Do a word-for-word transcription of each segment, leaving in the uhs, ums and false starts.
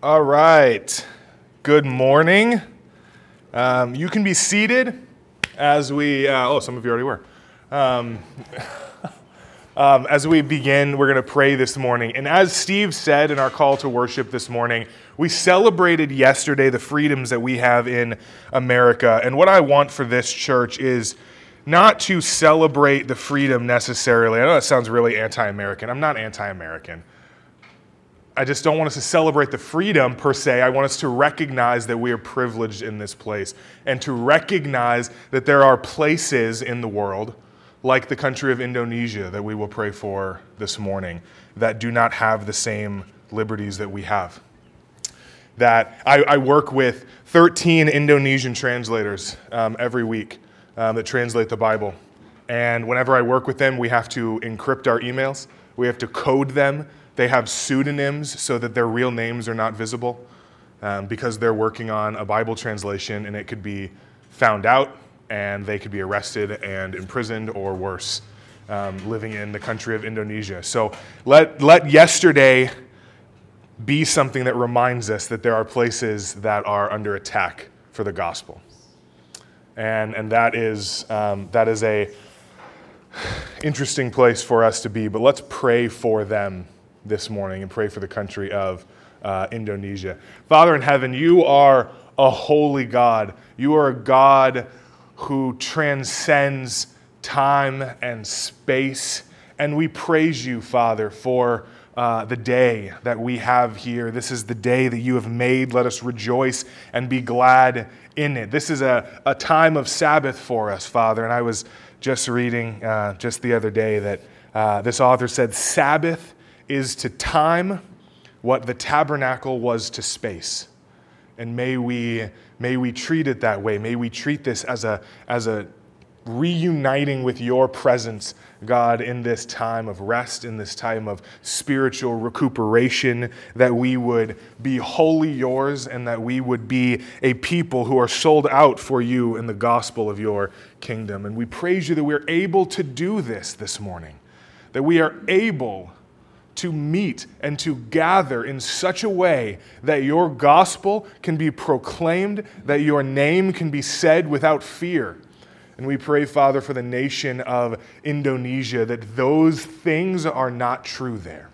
All right. Good morning. Um, you can be seated as we, uh, oh, some of you already were. Um, um, as we begin, we're going to pray this morning. And as Steve said in our call to worship this morning, we celebrated yesterday the freedoms that we have in America. And what I want for this church is not to celebrate the freedom necessarily. I know that sounds really anti-American. I'm not anti-American. I just don't want us to celebrate the freedom per se. I want us to recognize that we are privileged in this place and to recognize that there are places in the world, like the country of Indonesia that we will pray for this morning, that do not have the same liberties that we have. That I, I work with thirteen Indonesian translators um, every week um, that translate the Bible. And whenever I work with them, we have to encrypt our emails. We have to code them. They have pseudonyms so that their real names are not visible um, because they're working on a Bible translation and it could be found out and they could be arrested and imprisoned or worse, um, living in the country of Indonesia. So let, let yesterday be something that reminds us that there are places that are under attack for the gospel. And, and that is um, that is a interesting place for us to be, but let's pray for them this morning and pray for the country of uh, Indonesia. Father in heaven, you are a holy God. You are a God who transcends time and space. And we praise you, Father, for uh, the day that we have here. This is the day that you have made. Let us rejoice and be glad in it. This is a, a time of Sabbath for us, Father. And I was just reading uh, just the other day that uh, this author said, Sabbath is to time what the tabernacle was to space. And may we may we treat it that way. May we treat this as a as a reuniting with your presence, God, in this time of rest, in this time of spiritual recuperation, that we would be wholly yours and that we would be a people who are sold out for you in the gospel of your kingdom. And we praise you that we're able to do this this morning, that we are able to meet and to gather in such a way that your gospel can be proclaimed, that your name can be said without fear. And we pray, Father, for the nation of Indonesia, that those things are not true there.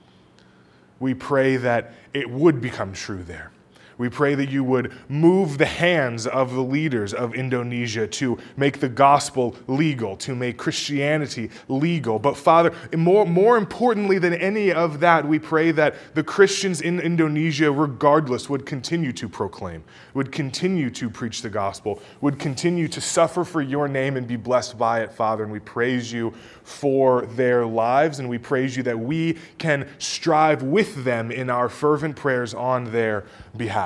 We pray that it would become true there. We pray that you would move the hands of the leaders of Indonesia to make the gospel legal, to make Christianity legal. But Father, more, more importantly than any of that, we pray that the Christians in Indonesia, regardless, would continue to proclaim, would continue to preach the gospel, would continue to suffer for your name and be blessed by it, Father. And we praise you for their lives, and we praise you that we can strive with them in our fervent prayers on their behalf.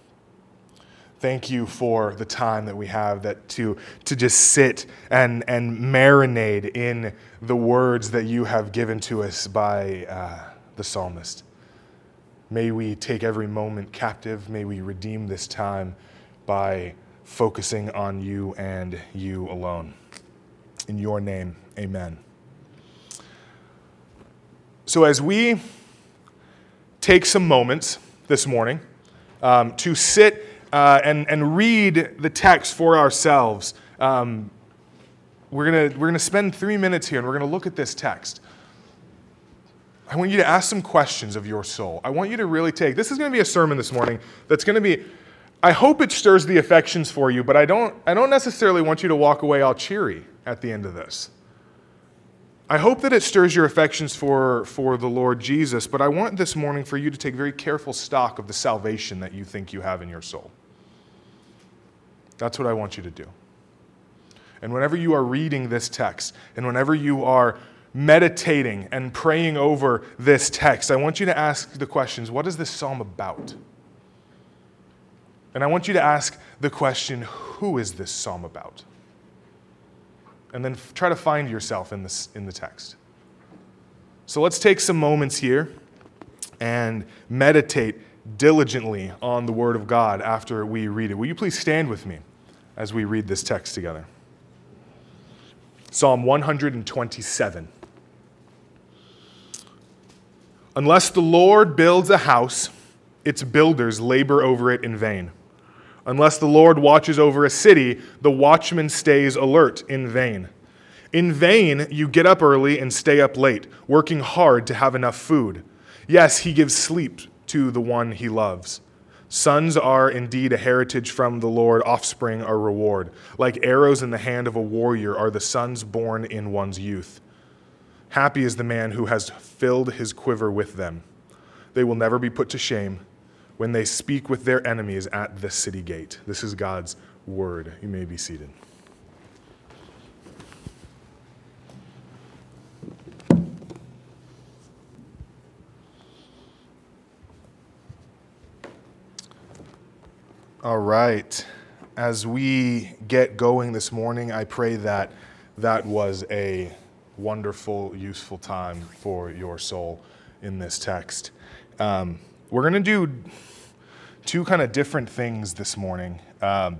Thank you for the time that we have that to, to just sit and, and marinate in the words that you have given to us by uh, the psalmist. May we take every moment captive. May we redeem this time by focusing on you and you alone. In your name, amen. So as we take some moments this morning um, to sit uh, and, and read the text for ourselves, um, we're gonna we're gonna spend three minutes here and we're gonna look at this text. I want you to ask some questions of your soul. I want you to really take, this is gonna be a sermon this morning that's gonna be, I hope it stirs the affections for you, but I don't I don't necessarily want you to walk away all cheery at the end of this. I hope that it stirs your affections for, for the Lord Jesus, but I want this morning for you to take very careful stock of the salvation that you think you have in your soul. That's what I want you to do. And whenever you are reading this text, and whenever you are meditating and praying over this text, I want you to ask the questions, what is this psalm about? And I want you to ask the question, who is this psalm about? And then f- try to find yourself in this in the text. So let's take some moments here and meditate diligently on the Word of God after we read it. Will you please stand with me as we read this text together? Psalm one twenty-seven. Unless the Lord builds a house, its builders labor over it in vain. Unless the Lord watches over a city, the watchman stays alert in vain. In vain, you get up early and stay up late, working hard to have enough food. Yes, he gives sleep to the one he loves. Sons are indeed a heritage from the Lord, offspring a reward. Like arrows in the hand of a warrior are the sons born in one's youth. Happy is the man who has filled his quiver with them. They will never be put to shame when they speak with their enemies at the city gate. This is God's word. You may be seated. All right. As we get going this morning, I pray that that was a wonderful, useful time for your soul in this text. Um, we're going to do two kind of different things this morning. Um,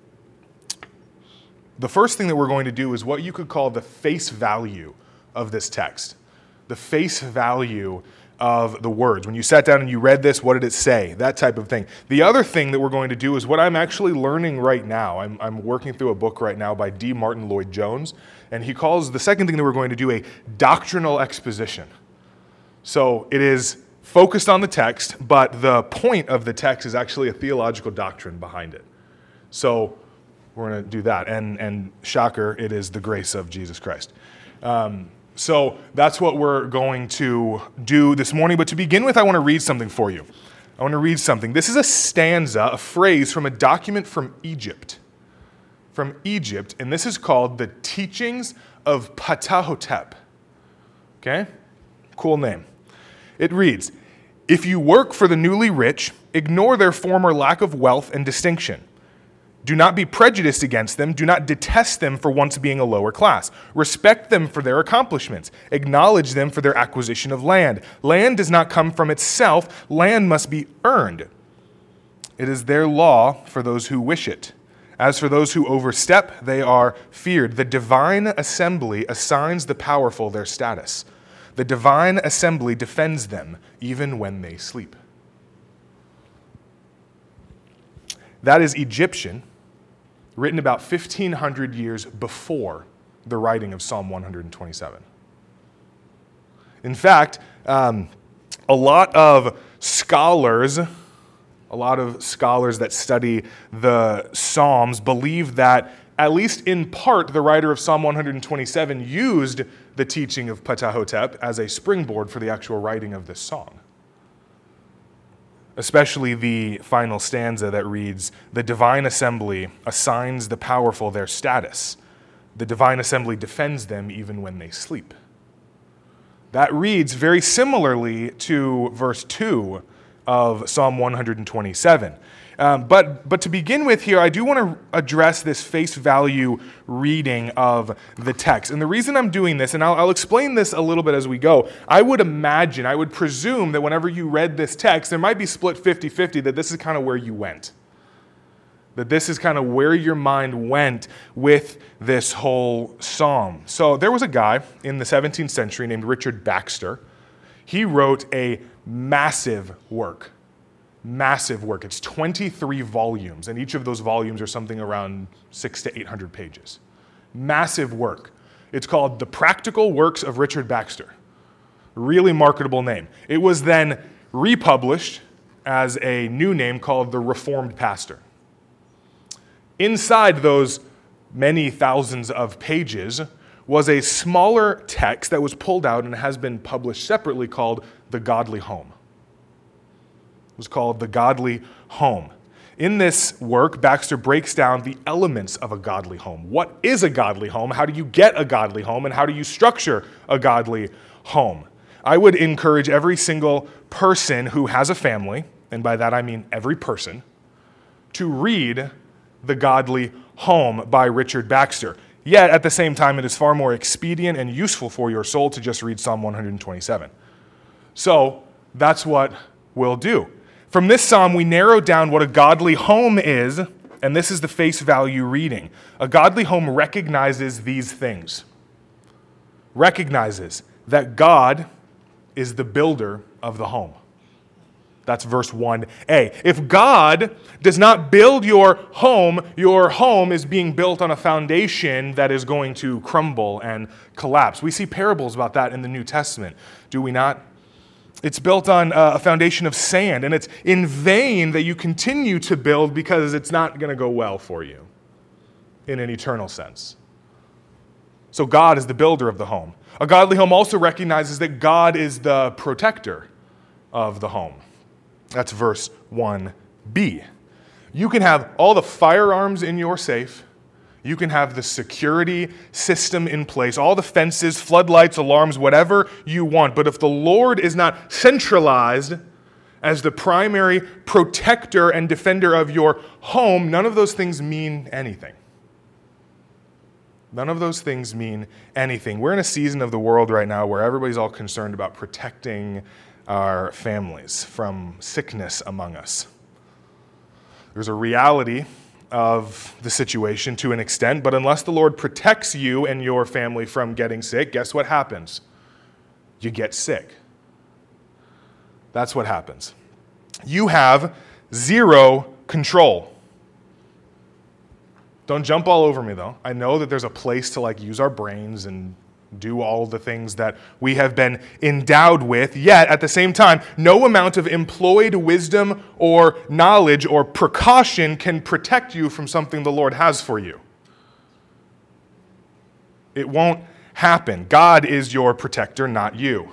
the first thing that we're going to do is what you could call the face value of this text. The face value of the words. When you sat down and you read this, what did it say? That type of thing. The other thing that we're going to do is what I'm actually learning right now. I'm, I'm working through a book right now by D. Martin Lloyd-Jones, and he calls the second thing that we're going to do a doctrinal exposition. So it is focused on the text, but the point of the text is actually a theological doctrine behind it. So we're going to do that. And, and shocker, it is the grace of Jesus Christ. Um, So that's what we're going to do this morning. But to begin with, I want to read something for you. I want to read something. This is a stanza, a phrase from a document from Egypt. From Egypt, and this is called the Teachings of Ptahhotep. Okay? Cool name. It reads, "If you work for the newly rich, ignore their former lack of wealth and distinction. Do not be prejudiced against them. Do not detest them for once being a lower class. Respect them for their accomplishments. Acknowledge them for their acquisition of land. Land does not come from itself. Land must be earned. It is their law for those who wish it. As for those who overstep, they are feared. The divine assembly assigns the powerful their status. The divine assembly defends them even when they sleep." That is Egyptian, written about fifteen hundred years before the writing of Psalm one twenty-seven. In fact, um, a lot of scholars, a lot of scholars that study the Psalms believe that, at least in part, the writer of Psalm one twenty-seven used the teaching of Ptahhotep as a springboard for the actual writing of this song. Especially the final stanza that reads, "The divine assembly assigns the powerful their status. The divine assembly defends them even when they sleep." That reads very similarly to verse two of Psalm one twenty-seven. Um, but, but to begin with here, I do want to address this face value reading of the text. And the reason I'm doing this, and I'll, I'll explain this a little bit as we go, I would imagine, I would presume that whenever you read this text, there might be split fifty-fifty, that this is kind of where you went. That this is kind of where your mind went with this whole psalm. So there was a guy in the seventeenth century named Richard Baxter. He wrote a massive work. Massive work. It's twenty-three volumes, and each of those volumes are something around six to eight hundred pages. Massive work. It's called The Practical Works of Richard Baxter. Really marketable name. It was then republished as a new name called The Reformed Pastor. Inside those many thousands of pages was a smaller text that was pulled out and has been published separately called The Godly Home. It was called The Godly Home. In this work, Baxter breaks down the elements of a godly home. What is a godly home? How do you get a godly home? And how do you structure a godly home? I would encourage every single person who has a family, and by that I mean every person, to read The Godly Home by Richard Baxter. Yet, at the same time, it is far more expedient and useful for your soul to just read Psalm one twenty-seven. So, that's what we'll do. From this psalm, we narrow down what a godly home is, and this is the face value reading. A godly home recognizes these things. Recognizes that God is the builder of the home. That's verse one a. If God does not build your home, your home is being built on a foundation that is going to crumble and collapse. We see parables about that in the New Testament, do we not? It's built on a foundation of sand, and it's in vain that you continue to build because it's not going to go well for you in an eternal sense. So God is the builder of the home. A godly home also recognizes that God is the protector of the home. That's verse one b. You can have all the firearms in your safe. You can have the security system in place, all the fences, floodlights, alarms, whatever you want. But if the Lord is not centralized as the primary protector and defender of your home, none of those things mean anything. None of those things mean anything. We're in a season of the world right now where everybody's all concerned about protecting our families from sickness among us. There's a reality of the situation to an extent, but unless the Lord protects you and your family from getting sick, guess what happens? You get sick. That's what happens. You have zero control. Don't jump all over me, though. I know that there's a place to like use our brains and do all the things that we have been endowed with, yet at the same time, no amount of employed wisdom or knowledge or precaution can protect you from something the Lord has for you. It won't happen. God is your protector, not you.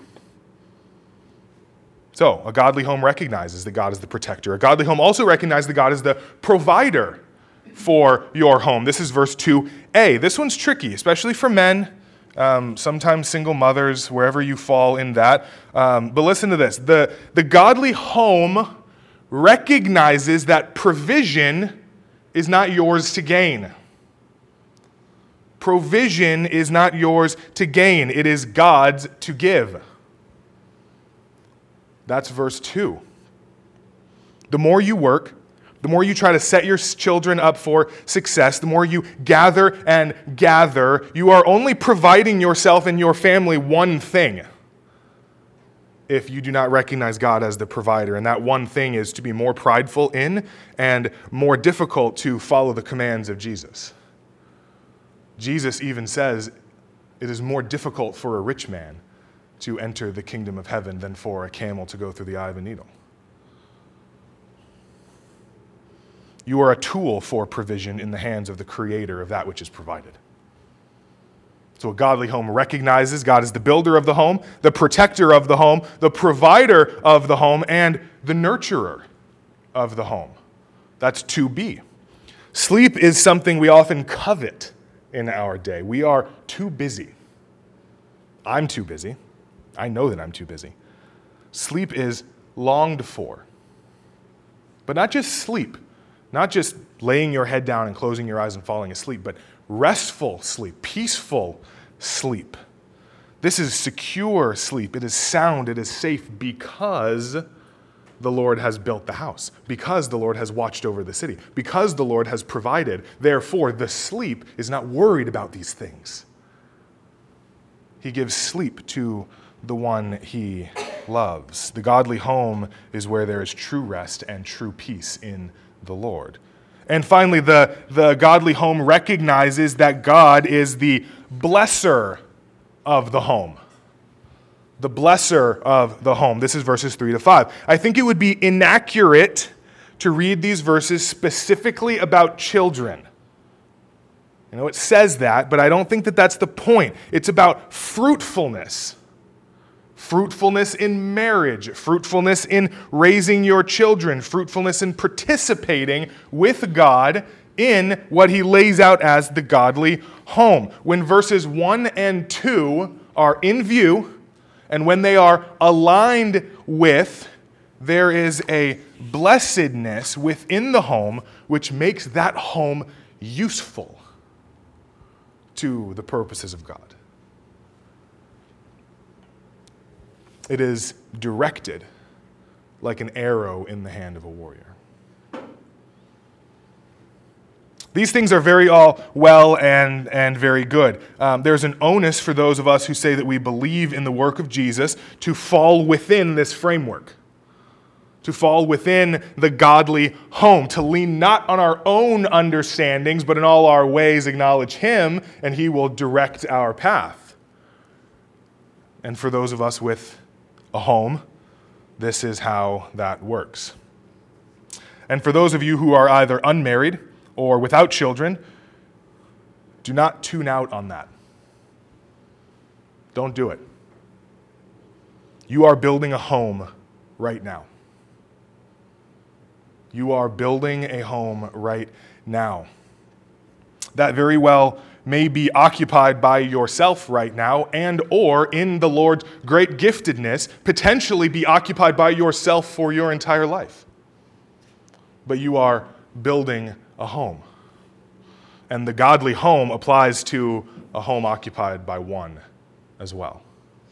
So, a godly home recognizes that God is the protector. A godly home also recognizes that God is the provider for your home. This is verse two a. This one's tricky, especially for men. Um, sometimes single mothers, wherever you fall in that. Um, but listen to this. The, the godly home recognizes that provision is not yours to gain. Provision is not yours to gain. It is God's to give. That's verse two. The more you work, the more you try to set your children up for success, the more you gather and gather, you are only providing yourself and your family one thing if you do not recognize God as the provider. And that one thing is to be more prideful in and more difficult to follow the commands of Jesus. Jesus even says it is more difficult for a rich man to enter the kingdom of heaven than for a camel to go through the eye of a needle. You are a tool for provision in the hands of the creator of that which is provided. So a godly home recognizes God is the builder of the home, the protector of the home, the provider of the home, and the nurturer of the home. That's two b. Sleep is something we often covet in our day. We are too busy. I'm too busy. I know that I'm too busy. Sleep is longed for. But not just sleep. Not just laying your head down and closing your eyes and falling asleep, but restful sleep, peaceful sleep. This is secure sleep. It is sound. It is safe because the Lord has built the house, because the Lord has watched over the city, because the Lord has provided. Therefore, the sleep is not worried about these things. He gives sleep to the one he loves. The godly home is where there is true rest and true peace in the Lord. And finally, the, the godly home recognizes that God is the blesser of the home. The blesser of the home. This is verses three to five. I think it would be inaccurate to read these verses specifically about children. You know, it says that, but I don't think that that's the point. It's about fruitfulness. Fruitfulness in marriage, fruitfulness in raising your children, fruitfulness in participating with God in what he lays out as the godly home. When verses one and two are in view, and when they are aligned with, there is a blessedness within the home which makes that home useful to the purposes of God. It is directed like an arrow in the hand of a warrior. These things are very all well and, and very good. Um, there's an onus for those of us who say that we believe in the work of Jesus to fall within this framework. to fall within the godly home, to lean not on our own understandings, but in all our ways acknowledge Him, and He will direct our path. And for those of us with a home, this is how that works. And for those of you who are either unmarried or without children, do not tune out on that. Don't do it. You are building a home right now. You are building a home right now. That very well may be occupied by yourself right now, and or in the Lord's great giftedness, potentially be occupied by yourself for your entire life. But you are building a home. And the godly home applies to a home occupied by one as well.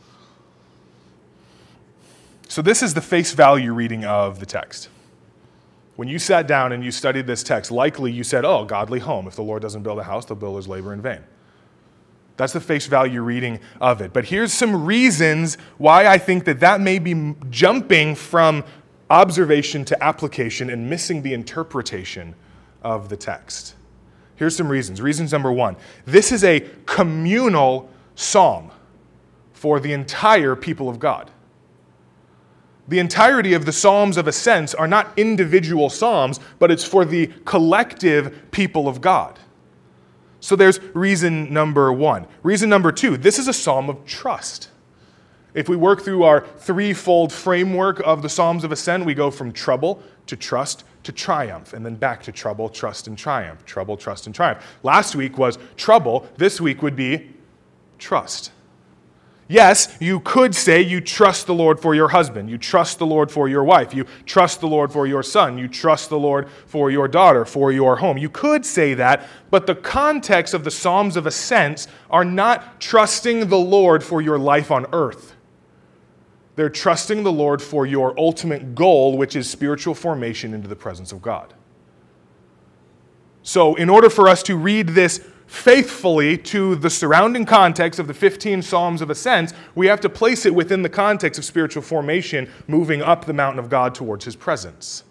So this is the face value reading of the text. When you sat down and you studied this text, likely you said, oh, godly home. If the Lord doesn't build a house, the builders labor in vain. That's the face value reading of it. But here's some reasons why I think that that may be jumping from observation to application and missing the interpretation of the text. Here's some reasons. Reasons number one, this is a communal psalm for the entire people of God. The entirety of the Psalms of Ascents are not individual psalms, but it's for the collective people of God. So there's reason number one. Reason number two, this is a psalm of trust. If we work through our threefold framework of the Psalms of Ascent, we go from trouble to trust to triumph, and then back to trouble, trust, and triumph. Trouble, trust, and triumph. Last week was trouble. This week would be trust. Yes, you could say you trust the Lord for your husband. You trust the Lord for your wife. You trust the Lord for your son. You trust the Lord for your daughter, for your home. You could say that, but the context of the Psalms of Ascents are not trusting the Lord for your life on earth. They're trusting the Lord for your ultimate goal, which is spiritual formation into the presence of God. So in order for us to read this faithfully to the surrounding context of the fifteen Psalms of Ascents, we have to place it within the context of spiritual formation, moving up the mountain of God towards His presence.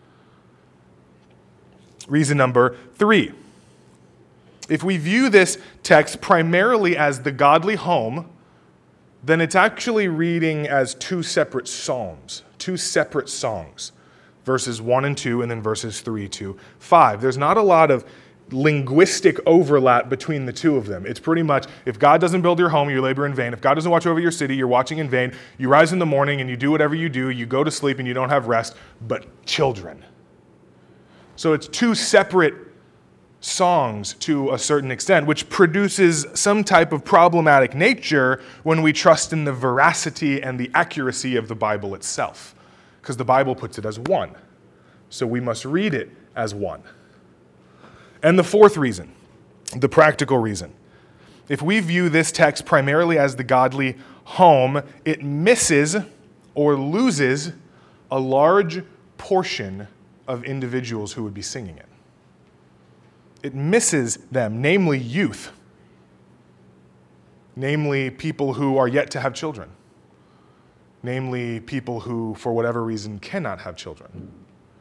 Reason number three. If we view this text primarily as the godly home, then it's actually reading as two separate psalms, two separate songs, verses one and two, and then verses three to five. There's not a lot of linguistic overlap between the two of them. It's pretty much, if God doesn't build your home, you labor in vain. If God doesn't watch over your city, you're watching in vain. You rise in the morning and you do whatever you do. You go to sleep and you don't have rest, but children. So it's two separate songs to a certain extent, which produces some type of problematic nature when we trust in the veracity and the accuracy of the Bible itself, because the Bible puts it as one. So we must read it as one. And the fourth reason, the practical reason. If we view this text primarily as the godly home, it misses or loses a large portion of individuals who would be singing it. It misses them, namely youth, namely people who are yet to have children, namely people who, for whatever reason, cannot have children.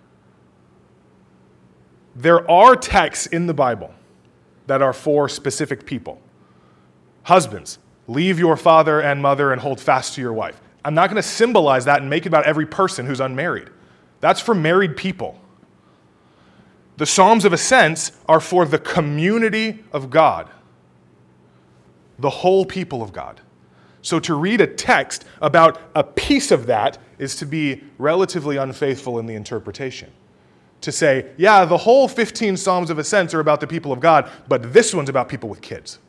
There are texts in the Bible that are for specific people. Husbands, leave your father and mother and hold fast to your wife. I'm not going to symbolize that and make it about every person who's unmarried. That's for married people. The Psalms of Ascents are for the community of God, the whole people of God. So to read a text about a piece of that is to be relatively unfaithful in the interpretation. To say, yeah, the whole fifteen Psalms of Ascents are about the people of God, but this one's about people with kids.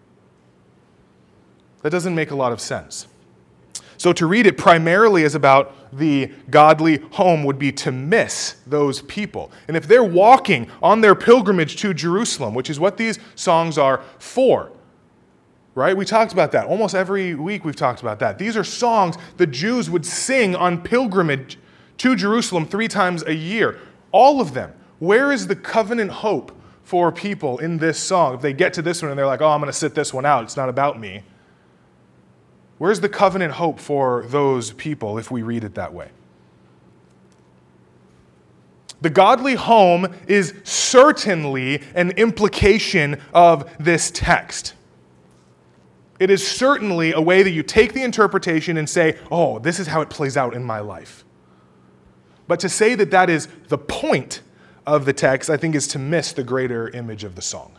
That doesn't make a lot of sense. So to read it primarily as about the godly home would be to miss those people. And if they're walking on their pilgrimage to Jerusalem, which is what these songs are for, right? We talked about that. Almost every week we've talked about that. These are songs the Jews would sing on pilgrimage to Jerusalem three times a year. All of them. Where is the covenant hope for people in this song? If they get to this one and they're like, oh, I'm going to sit this one out. It's not about me. Where's the covenant hope for those people if we read it that way? The godly home is certainly an implication of this text. It is certainly a way that you take the interpretation and say, oh, this is how it plays out in my life. But to say that that is the point of the text, I think, is to miss the greater image of the song.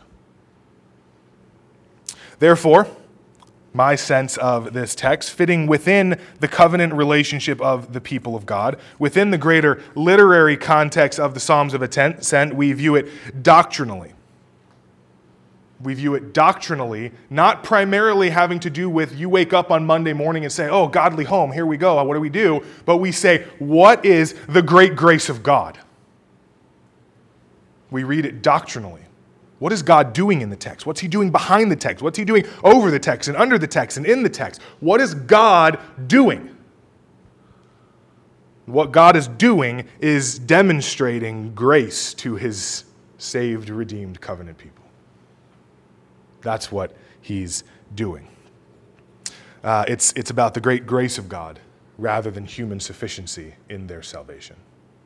Therefore, my sense of this text, fitting within the covenant relationship of the people of God, within the greater literary context of the Psalms of Ascent, we view it doctrinally. We view it doctrinally, not primarily having to do with you wake up on Monday morning and say, oh, godly home, here we go, what do we do? But we say, what is the great grace of God? We read it doctrinally. What is God doing in the text? What's he doing behind the text? What's he doing over the text and under the text and in the text? What is God doing? What God is doing is demonstrating grace to his saved, redeemed covenant people. That's what he's doing. Uh, it's, it's about the great grace of God rather than human sufficiency in their salvation.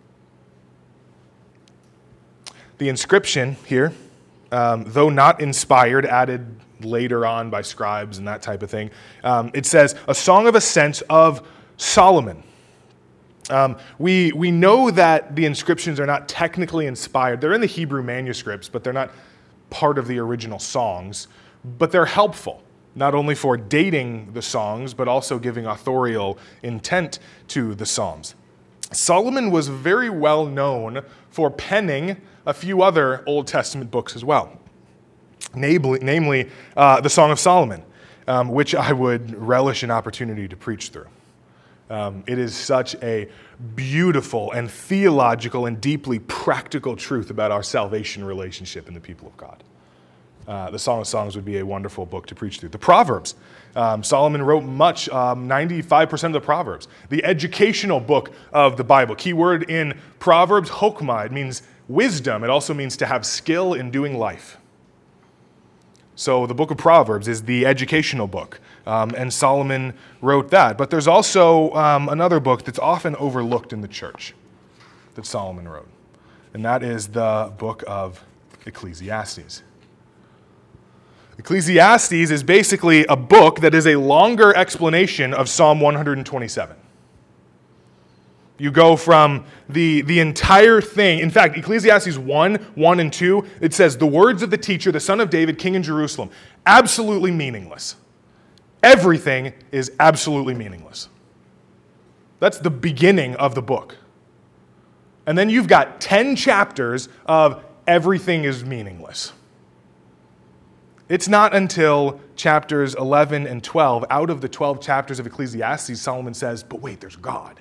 The inscription here, Um, though not inspired, added later on by scribes and that type of thing, um, it says, a song of ascent of Solomon. Um, we, we know that the inscriptions are not technically inspired. They're in the Hebrew manuscripts, but they're not part of the original songs. But they're helpful, not only for dating the songs, but also giving authorial intent to the Psalms. Solomon was very well known for penning a few other Old Testament books as well, namely, namely uh, the Song of Solomon, um, which I would relish an opportunity to preach through. Um, it is such a beautiful and theological and deeply practical truth about our salvation relationship in the people of God. Uh, the Song of Songs would be a wonderful book to preach through. The Proverbs. Um, Solomon wrote much, um, ninety-five percent of the Proverbs. The educational book of the Bible. Key word in Proverbs, chokmah. It means wisdom. It also means to have skill in doing life. So the book of Proverbs is the educational book, um, and Solomon wrote that. But there's also um, another book that's often overlooked in the church that Solomon wrote, and that is the book of Ecclesiastes. Ecclesiastes is basically a book that is a longer explanation of Psalm one hundred twenty-seven. You go from the, the entire thing. In fact, Ecclesiastes one, one and two, it says, the words of the teacher, the son of David, king in Jerusalem, absolutely meaningless. Everything is absolutely meaningless. That's the beginning of the book. And then you've got ten chapters of everything is meaningless. It's not until chapters eleven and twelve, out of the twelve chapters of Ecclesiastes, Solomon says, but wait, there's God.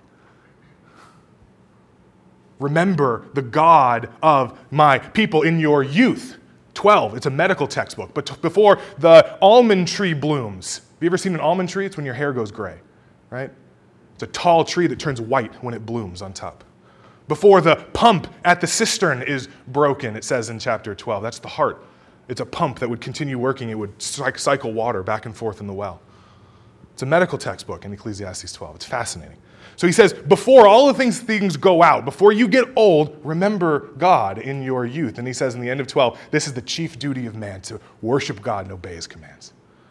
Remember the God of my people in your youth. twelve, it's a medical textbook. But t- before the almond tree blooms, have you ever seen an almond tree? It's when your hair goes gray, right? It's a tall tree that turns white when it blooms on top. Before the pump at the cistern is broken, it says in chapter twelve. That's the heart. It's a pump that would continue working. It would cycle water back and forth in the well. It's a medical textbook in Ecclesiastes twelve. It's fascinating. So he says, before all of things, things go out, before you get old, remember God in your youth. And he says in the end of twelve, this is the chief duty of man, to worship God and obey his commands.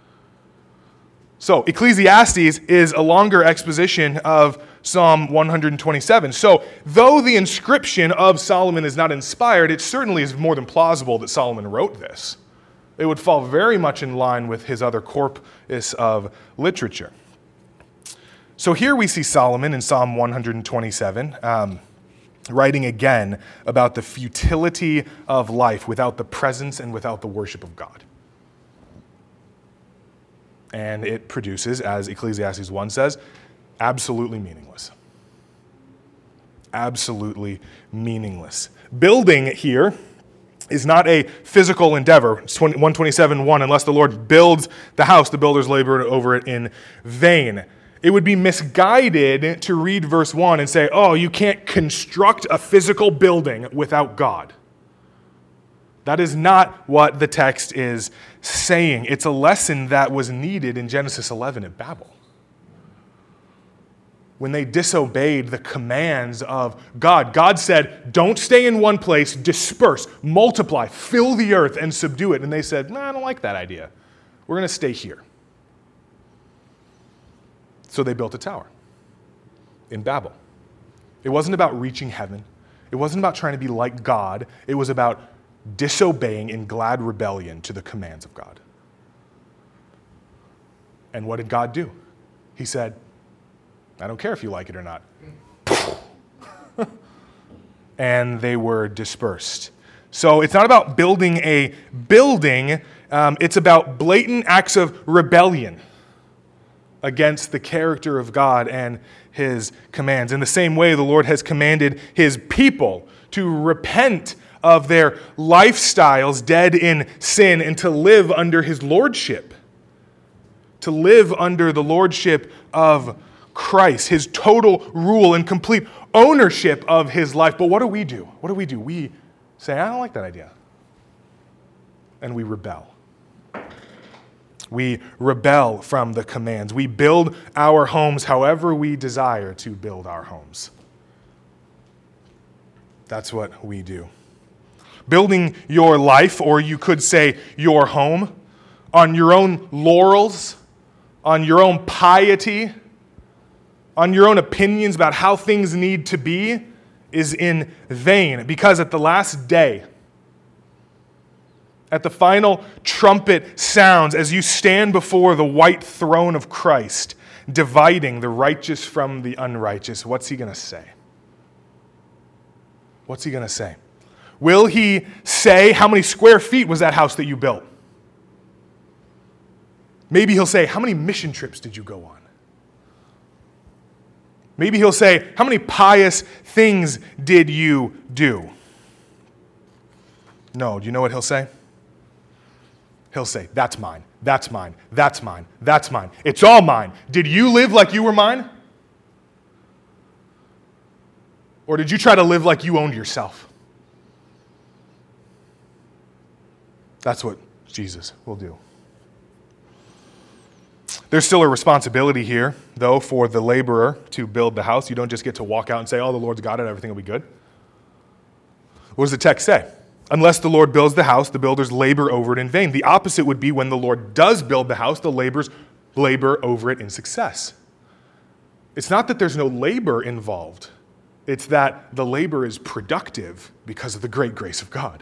So Ecclesiastes is a longer exposition of Psalm one hundred twenty-seven. So though the inscription of Solomon is not inspired, it certainly is more than plausible that Solomon wrote this. It would fall very much in line with his other corpus of literature. So here we see Solomon in Psalm one hundred twenty-seven, um, writing again about the futility of life without the presence and without the worship of God. And it produces, as Ecclesiastes one says, absolutely meaningless. Absolutely meaningless. Building here is not a physical endeavor. It's one twenty-seven one, unless the Lord builds the house, the builders labor over it in vain. It would be misguided to read verse one and say, oh, you can't construct a physical building without God. That is not what the text is saying. It's a lesson that was needed in Genesis eleven at Babel. when they disobeyed the commands of God. God said, don't stay in one place, disperse, multiply, fill the earth, and subdue it. And they said, no, I don't like that idea. We're going to stay here. So they built a tower in Babel. It wasn't about reaching heaven. It wasn't about trying to be like God. It was about disobeying in glad rebellion to the commands of God. And what did God do? He said, I don't care if you like it or not. And they were dispersed. So it's not about building a building. Um, it's about blatant acts of rebellion against the character of God and his commands. In the same way, the Lord has commanded his people to repent of their lifestyles dead in sin and to live under his lordship. To live under the lordship of Christ, his total rule and complete ownership of his life. But what do we do? What do we do? We say, I don't like that idea. And we rebel. We rebel from the commands. We build our homes however we desire to build our homes. That's what we do. Building your life, or you could say your home, on your own laurels, on your own piety, on your own opinions about how things need to be, is in vain. Because at the last day, at the final trumpet sounds, as you stand before the white throne of Christ, dividing the righteous from the unrighteous, what's he going to say? What's he going to say? Will he say, how many square feet was that house that you built? Maybe he'll say, how many mission trips did you go on? Maybe he'll say, how many pious things did you do? No, do you know what he'll say? He'll say, that's mine, that's mine, that's mine, that's mine. It's all mine. Did you live like you were mine? Or did you try to live like you owned yourself? That's what Jesus will do. There's still a responsibility here, though, for the laborer to build the house. You don't just get to walk out and say, oh, the Lord's got it, everything will be good. What does the text say? Unless the Lord builds the house, the builders labor over it in vain. The opposite would be when the Lord does build the house, the laborers labor over it in success. It's not that there's no labor involved. It's that the labor is productive because of the great grace of God.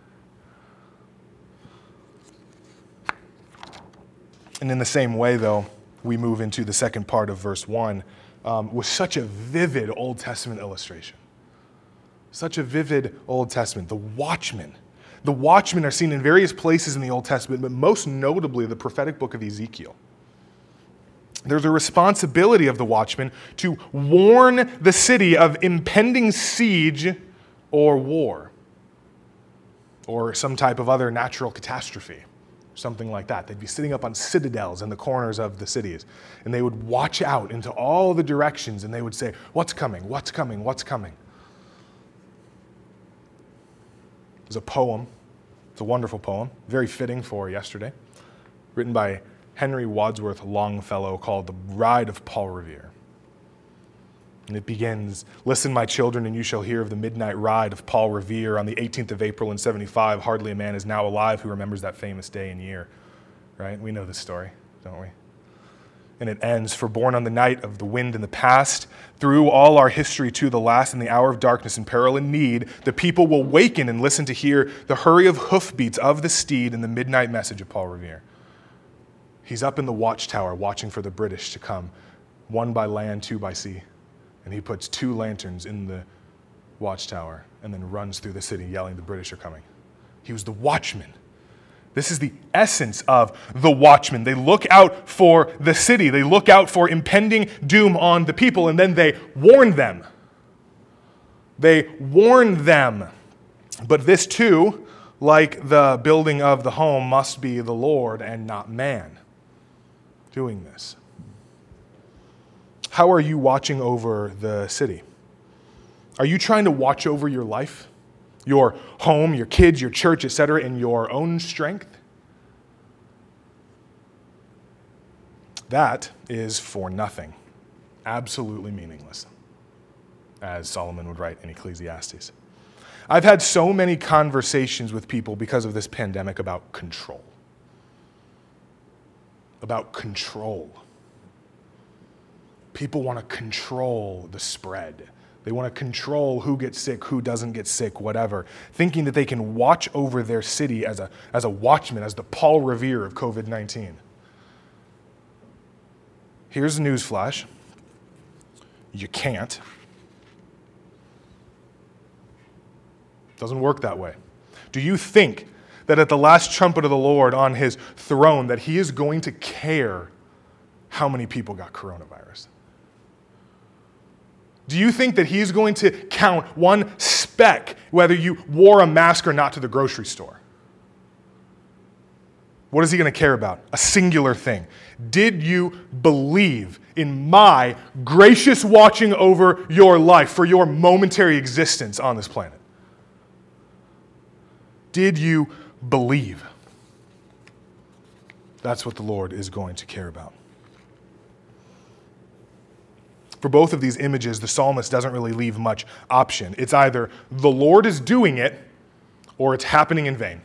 And in the same way, though, we move into the second part of verse one um, with such a vivid Old Testament illustration. Such a vivid Old Testament. The watchmen. The watchmen are seen in various places in the Old Testament, but most notably the prophetic book of Ezekiel. There's a responsibility of the watchman to warn the city of impending siege or war or some type of other natural catastrophe. Something like that. They'd be sitting up on citadels in the corners of the cities, and they would watch out into all the directions, and they would say, what's coming, what's coming, what's coming? There's a poem. It's a wonderful poem, very fitting for yesterday, written by Henry Wadsworth Longfellow, called The Ride of Paul Revere. And it begins, listen, my children, and you shall hear of the midnight ride of Paul Revere on the eighteenth of April in seventy-five. Hardly a man is now alive who remembers that famous day and year. Right? We know this story, don't we? And it ends, for born on the night of the wind in the past, through all our history to the last, in the hour of darkness and peril and need, the people will waken and listen to hear the hurry of hoofbeats of the steed and the midnight message of Paul Revere. He's up in the watchtower watching for the British to come, one by land, two by sea. And he puts two lanterns in the watchtower and then runs through the city yelling, the British are coming. He was the watchman. This is the essence of the watchman. They look out for the city. They look out for impending doom on the people, and then they warn them. They warn them. But this too, like the building of the home, must be the Lord and not man doing this. How are you watching over the city? Are you trying to watch over your life, your home, your kids, your church, et cetera, in your own strength? That is for nothing. Absolutely meaningless, as Solomon would write in Ecclesiastes. I've had so many conversations with people because of this pandemic about control. About control. People want to control the spread. They want to control who gets sick, who doesn't get sick, whatever, thinking that they can watch over their city as a, as a watchman, as the Paul Revere of covid nineteen. Here's a newsflash. You can't. Doesn't work that way. Do you think that at the last trumpet of the Lord on his throne that he is going to care how many people got coronavirus? Do you think that he's going to count one speck whether you wore a mask or not to the grocery store? What is he going to care about? A singular thing. Did you believe in my gracious watching over your life for your momentary existence on this planet? Did you believe? That's what the Lord is going to care about. For both of these images, the psalmist doesn't really leave much option. It's either the Lord is doing it or it's happening in vain.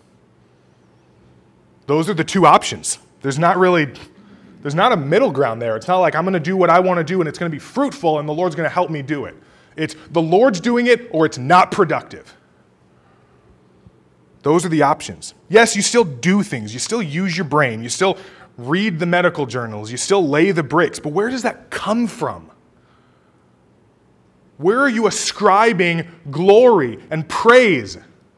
Those are the two options. There's not really, there's not a middle ground there. It's not like I'm going to do what I want to do and it's going to be fruitful and the Lord's going to help me do it. It's the Lord's doing it or it's not productive. Those are the options. Yes, you still do things. You still use your brain. You still read the medical journals. You still lay the bricks. But where does that come from? Where are you ascribing glory and praise?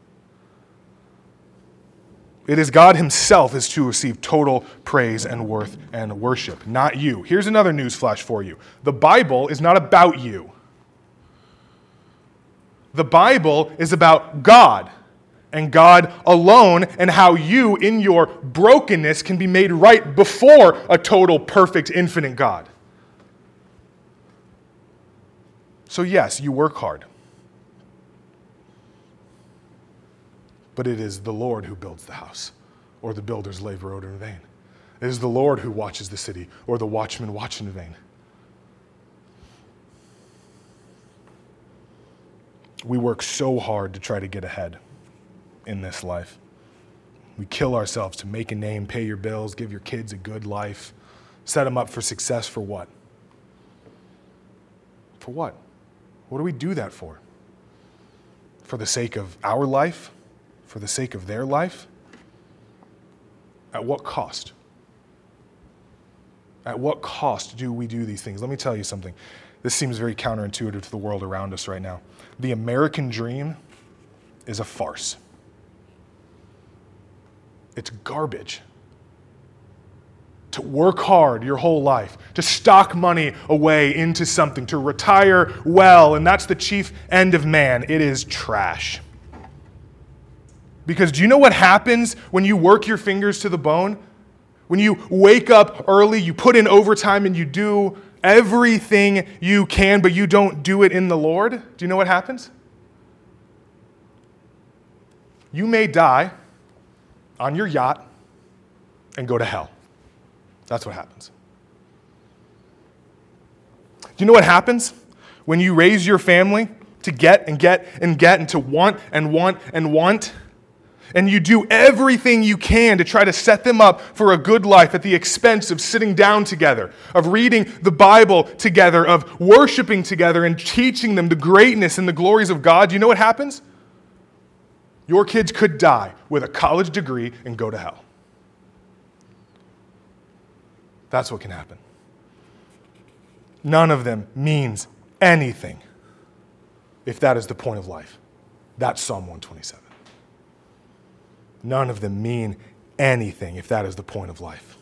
It is God himself is to receive total praise and worth and worship, not you. Here's another news flash for you. The Bible is not about you. The Bible is about God and God alone, and how you, in your brokenness, can be made right before a total, perfect, infinite God. So yes, you work hard. But it is the Lord who builds the house, or the builders labor in vain. It is the Lord who watches the city, or the watchmen watch in vain. We work so hard to try to get ahead in this life. We kill ourselves to make a name, pay your bills, give your kids a good life, set them up for success for what? For what? What do we do that for? For the sake of our life? For the sake of their life? At what cost? At what cost do we do these things? Let me tell you something. This seems very counterintuitive to the world around us right now. The American dream is a farce. It's garbage. To work hard your whole life, to stock money away into something, to retire well, and that's the chief end of man. It is trash. Because do you know what happens when you work your fingers to the bone? When you wake up early, you put in overtime, and you do everything you can, but you don't do it in the Lord? Do you know what happens? You may die on your yacht and go to hell. That's what happens. Do you know what happens when you raise your family to get and get and get and to want and want and want? And you do everything you can to try to set them up for a good life at the expense of sitting down together, of reading the Bible together, of worshiping together and teaching them the greatness and the glories of God. Do you know what happens? Your kids could die with a college degree and go to hell. That's what can happen. None of them means anything if that is the point of life. That's Psalm one twenty-seven. None of them mean anything if that is the point of life.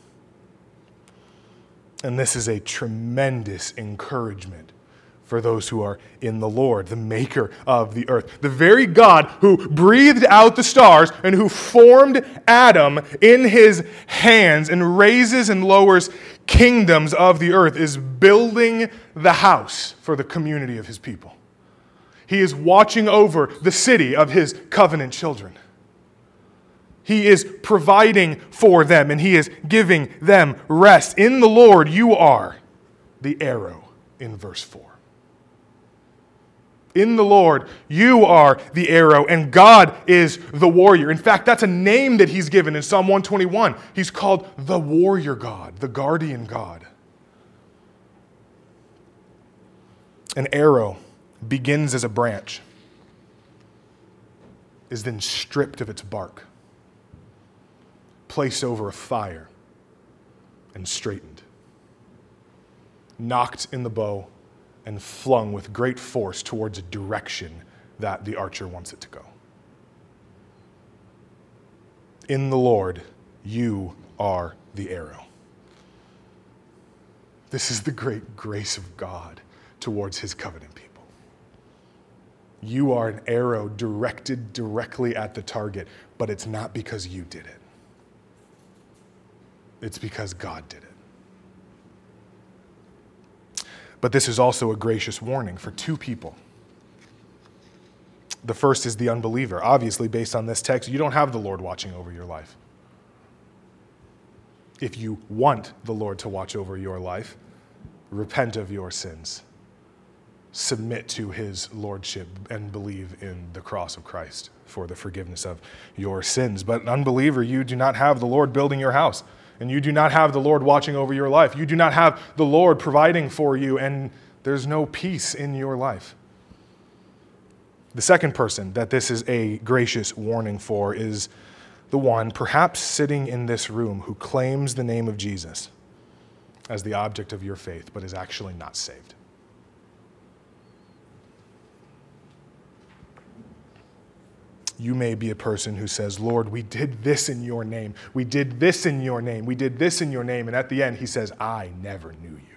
And this is a tremendous encouragement for those who are in the Lord, the maker of the earth. The very God who breathed out the stars and who formed Adam in his hands and raises and lowers kingdoms of the earth is building the house for the community of his people. He is watching over the city of his covenant children. He is providing for them and he is giving them rest. In the Lord, you are the arrow in verse four. In the Lord, you are the arrow, and God is the warrior. In fact, that's a name that he's given in Psalm one twenty-one. He's called the warrior God, the guardian God. An arrow begins as a branch, is then stripped of its bark, placed over a fire, and straightened, knocked in the bow, and flung with great force towards a direction that the archer wants it to go. In the Lord, you are the arrow. This is the great grace of God towards his covenant people. You are an arrow directed directly at the target, but it's not because you did it. It's because God did it. But this is also a gracious warning for two people. The first is the unbeliever. Obviously, based on this text, you don't have the Lord watching over your life. If you want the Lord to watch over your life, repent of your sins. Submit to his lordship and believe in the cross of Christ for the forgiveness of your sins. But an unbeliever, you do not have the Lord building your house. And you do not have the Lord watching over your life. You do not have the Lord providing for you, and there's no peace in your life. The second person that this is a gracious warning for is the one, perhaps sitting in this room, who claims the name of Jesus as the object of your faith, but is actually not saved. You may be a person who says, Lord, we did this in your name. We did this in your name. We did this in your name. And at the end, he says, I never knew you.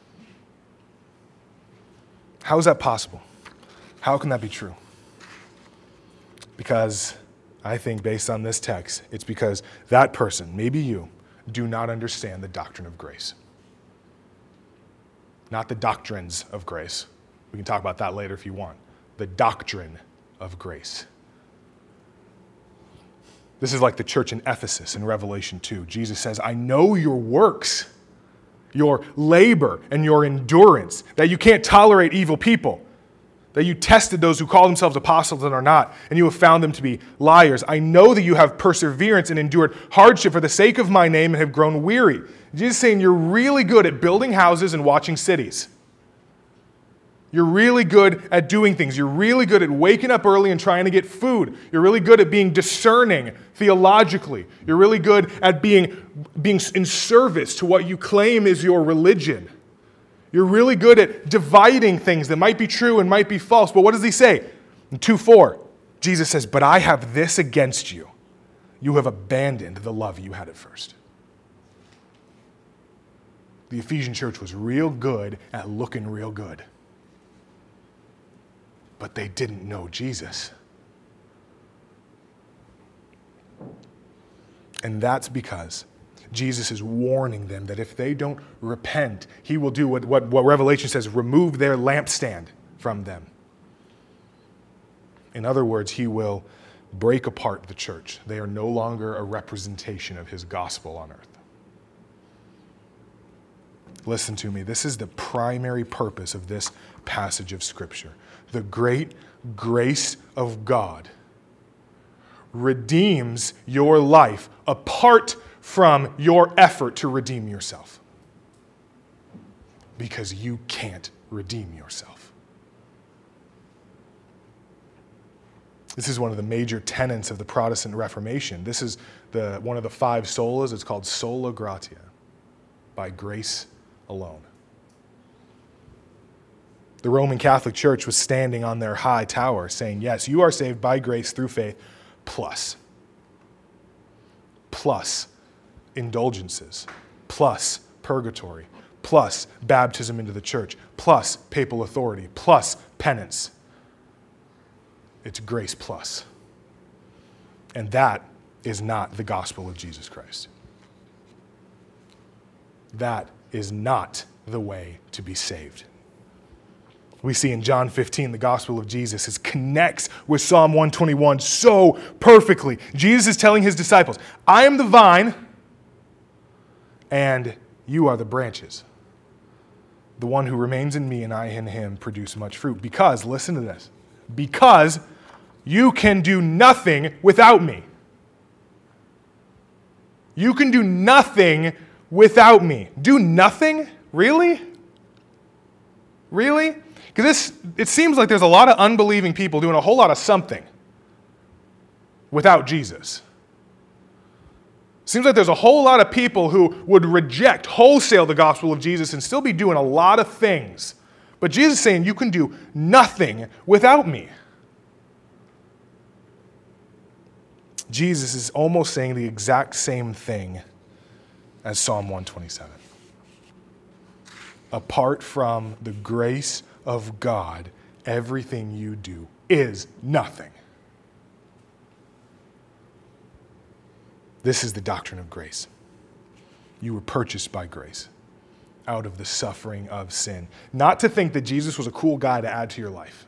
How is that possible? How can that be true? Because I think based on this text, it's because that person, maybe you, do not understand the doctrine of grace. Not the doctrines of grace. We can talk about that later if you want. The doctrine of grace. This is like the church in Ephesus in Revelation two. Jesus says, I know your works, your labor, and your endurance, that you can't tolerate evil people, that you tested those who call themselves apostles and are not, and you have found them to be liars. I know that you have perseverance and endured hardship for the sake of my name and have grown weary. Jesus is saying you're really good at building houses and watching cities. You're really good at doing things. You're really good at waking up early and trying to get food. You're really good at being discerning theologically. You're really good at being, being in service to what you claim is your religion. You're really good at dividing things that might be true and might be false. But what does he say? In two four, Jesus says, but I have this against you. You have abandoned the love you had at first. The Ephesian church was real good at looking real good. But they didn't know Jesus. And that's because Jesus is warning them that if they don't repent, he will do what, what, what Revelation says, remove their lampstand from them. In other words, he will break apart the church. They are no longer a representation of his gospel on earth. Listen to me. This is the primary purpose of this passage of Scripture. The great grace of God redeems your life apart from your effort to redeem yourself. Because you can't redeem yourself. This is one of the major tenets of the Protestant Reformation. This is the one of the five solas. It's called sola gratia, by grace alone. The Roman Catholic Church was standing on their high tower saying, yes, you are saved by grace through faith, plus, plus indulgences, plus purgatory, plus baptism into the church, plus papal authority, plus penance. It's grace plus. And that is not the gospel of Jesus Christ. That is not the way to be saved. We see in John fifteen, the gospel of Jesus is connects with Psalm one twenty-one so perfectly. Jesus is telling his disciples, I am the vine, and you are the branches. The one who remains in me and I in him produce much fruit. Because, listen to this, because you can do nothing without me. You can do nothing without me. Do nothing? Really? Really? Because this, it seems like there's a lot of unbelieving people doing a whole lot of something without Jesus. Seems like there's a whole lot of people who would reject wholesale the gospel of Jesus and still be doing a lot of things. But Jesus is saying, you can do nothing without me. Jesus is almost saying the exact same thing as Psalm one twenty-seven. Apart from the grace of God, everything you do is nothing. This is the doctrine of grace. You were purchased by grace out of the suffering of sin. Not to think that Jesus was a cool guy to add to your life.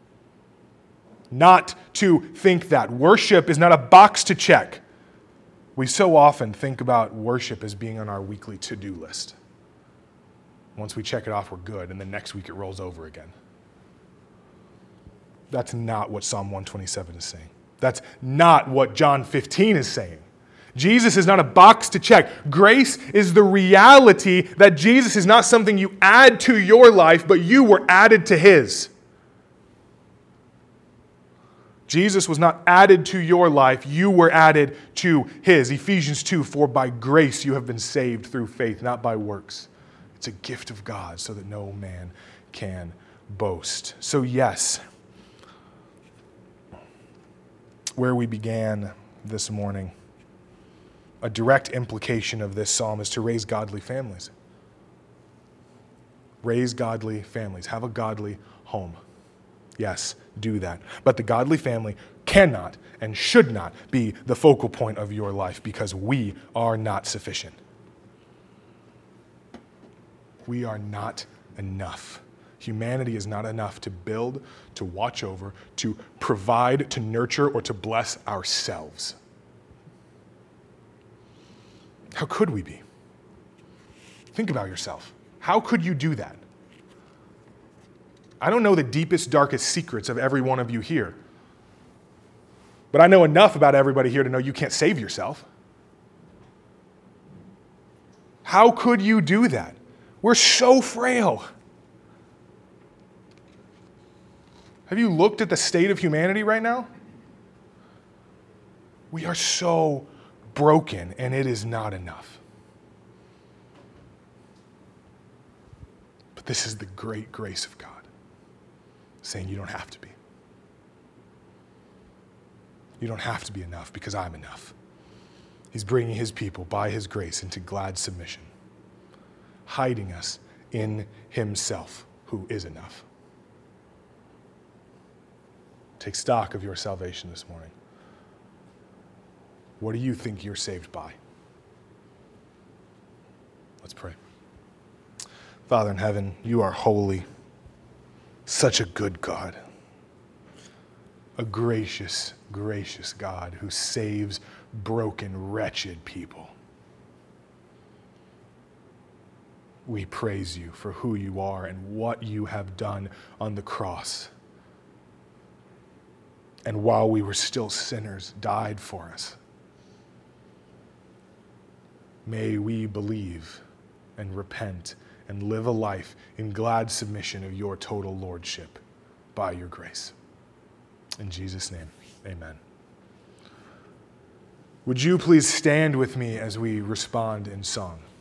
Not to think that. Worship is not a box to check. We so often think about worship as being on our weekly to-do list. Once we check it off, we're good, and then next week it rolls over again. That's not what Psalm one twenty-seven is saying. That's not what John fifteen is saying. Jesus is not a box to check. Grace is the reality that Jesus is not something you add to your life, but you were added to his. Jesus was not added to your life, you were added to his. Ephesians two, for by grace you have been saved through faith, not by works. It's a gift of God so that no man can boast. So yes, where we began this morning, a direct implication of this psalm is to raise godly families. Raise godly families. Have a godly home. Yes, do that. But the godly family cannot and should not be the focal point of your life because we are not sufficient. We are not enough. Humanity is not enough to build, to watch over, to provide, to nurture, or to bless ourselves. How could we be? Think about yourself. How could you do that? I don't know the deepest, darkest secrets of every one of you here, but I know enough about everybody here to know you can't save yourself. How could you do that? We're so frail. Have you looked at the state of humanity right now? We are so broken, and it is not enough. But this is the great grace of God, saying you don't have to be. You don't have to be enough because I'm enough. He's bringing his people by his grace into glad submission, hiding us in himself, who is enough. Take stock of your salvation this morning. What do you think you're saved by? Let's pray. Father in heaven, you are holy, such a good God, a gracious, gracious God who saves broken, wretched people. We praise you for who you are and what you have done on the cross. And while we were still sinners, died for us. May we believe and repent and live a life in glad submission of your total lordship by your grace. In Jesus' name, amen. Would you please stand with me as we respond in song?